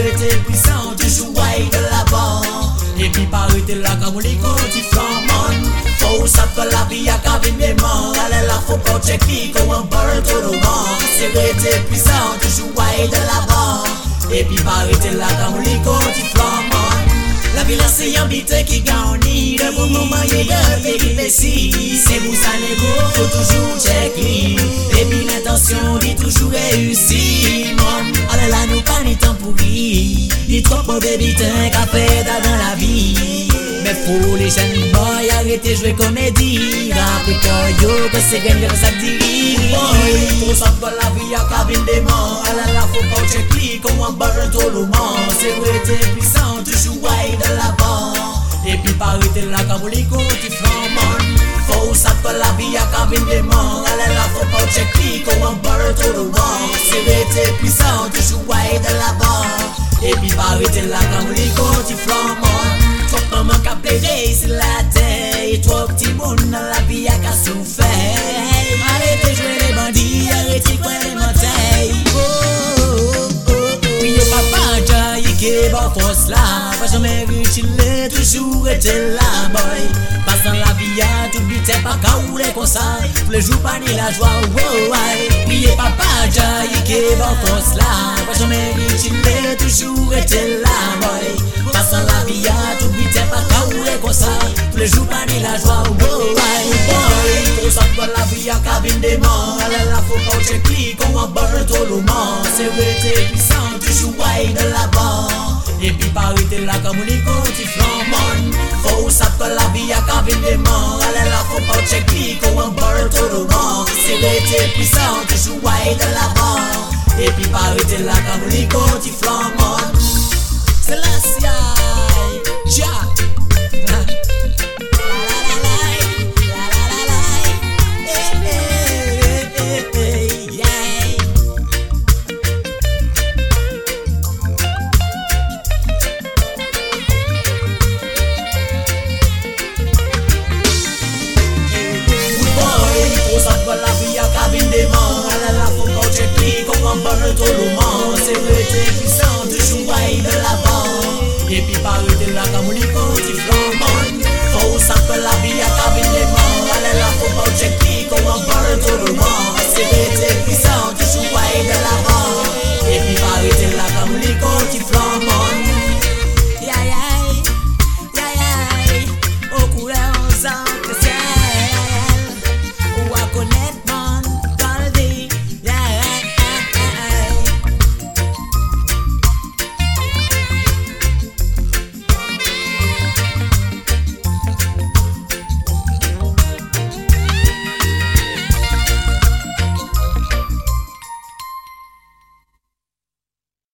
vrai t'es puissant, toujours ouais de l'avant. Et puis paraît t'es là comme les contis flamants. Faut ça que la vie a cabine des mains. Allez là faut pas checker comme un bird tout le monde. C'est vrai t'es puissant, toujours ouais de l'avant. Et puis paraît t'es là comme les contis flamants. La violence c'est un bite qui gagne. Le bon moment il est de qui c'est vous ça les beaux, faut toujours checker. Et puis l'intention dit toujours réussi. Allez là nous pas ni temps pourri. Ni trop mauvais bitin qu'a fait dans la vie. Mais faut les jeunes boys arrêter jouer comédie. Rappelez pas yo que c'est gagne de ça dit. Boy, trop ça que la vie a cabine des mains. Allez là faut pas checker comme un bird tout le monde. C'est vrai t'es puissant, toujours ouais de l'avant. Et puis paraît là comme les contis flamants. Faut ça que la vie a cabine des mains. Allez là faut pas checker comme un bird tout le monde. C'est vrai t'es puissant, toujours ouais de l'avant. Et puis paraît là comme les contis flamants. Trop maman qu'a plaidé sur la terre. Trop petit monde dans la vie a qu'à souffert. Arrêtez jouer les bandits, arrêtez quoi les menteurs. Oui papa Jai qui est bon force là. Pas jamais reculé, toujours été là boy. Passant la vie à tout vite, c'est pas qu'à rouler comme ça. Tous les jours pas ni la joie, wow ouais. Oui papa Jai qui est bon force là. Pas jamais reculé, toujours été là boy. Passant la vie à tout vite, c'est pas qu'à rouler comme ça. Tous les jours pas ni la joie, wow ouais boy. Trop ça que la vie à cabine des mains. Allez là faut pas checker comme un bird tout le monde. C'est vrai t'es puissant, toujours ouais de l'avant. Et puis paraît là comme les contis flamants. Faut ça que la vie a cabine des mains. Allez là faut pas checker comme un bird tout le monde. C'est vrai t'es puissant, toujours ouais de l'avant. Et puis paraît là comme les contis flamants. C'est la siaille, ja. Tout le monde, c'est vrai t'es puissant, toujours ouais de l'avant. Et puis paraît